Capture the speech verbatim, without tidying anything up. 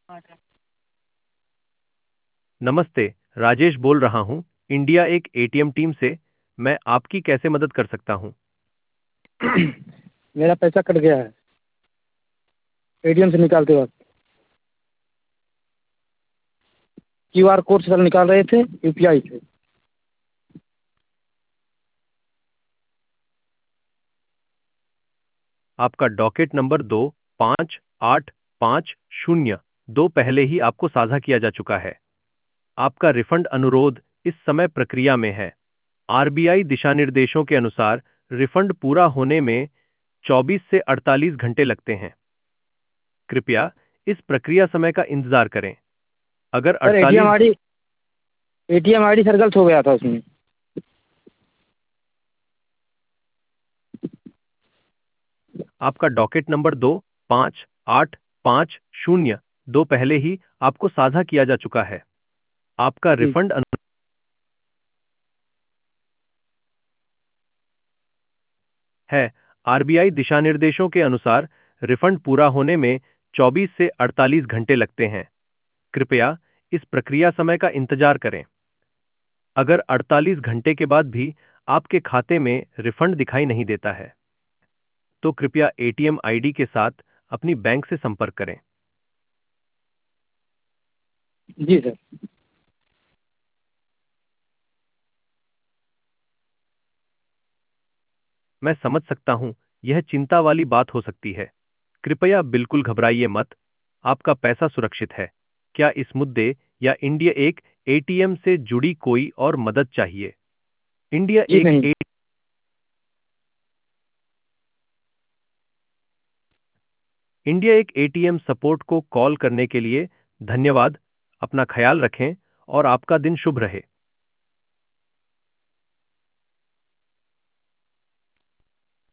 नमस्ते, राजेश बोल रहा हूँ, इंडिया एक एटीएम टीम से। मैं आपकी कैसे मदद कर सकता हूँ? मेरा पैसा कट गया है एटीएम से निकालते वक्त। क्यू आर कोड से सर निकाल रहे थे यूपीआई से। आपका डॉकेट नंबर दो पाँच आठ पाँच शून्य दो पहले ही आपको साझा किया जा चुका है। आपका रिफंड अनुरोध इस समय प्रक्रिया में है। आरबीआई दिशा निर्देशों के अनुसार रिफंड पूरा होने में चौबीस से अड़तालीस घंटे लगते हैं। कृपया इस प्रक्रिया समय का इंतजार करें। अगर सर एटीएम अड़तालीस आईडी एटीएम आईडी सर गलत हो गया था उसमें। आपका डॉकेट नंबर दो पाँच आठ पाँच शून्य दो पहले ही आपको साझा किया जा चुका है। आपका जी रिफंड अनु... है। आरबीआई दिशा निर्देशों के अनुसार रिफंड पूरा होने में चौबीस से अड़तालीस घंटे लगते हैं। कृपया इस प्रक्रिया समय का इंतजार करें। अगर अड़तालीस घंटे के बाद भी आपके खाते में रिफंड दिखाई नहीं देता है, तो कृपया एटीएम आईडी के साथ अपनी बैंक से संपर्क करें। जी सर। मैं समझ सकता हूं, यह चिंता वाली बात हो सकती है। कृपया बिल्कुल घबराइए मत। आपका पैसा सुरक्षित है। क्या इस मुद्दे या इंडिया एक एटीएम से जुड़ी कोई और मदद चाहिए? इंडिया जी एक नहीं। ए, इंडिया एक एटीएम सपोर्ट को कॉल करने के लिए धन्यवाद। अपना ख्याल रखें और आपका दिन शुभ रहे।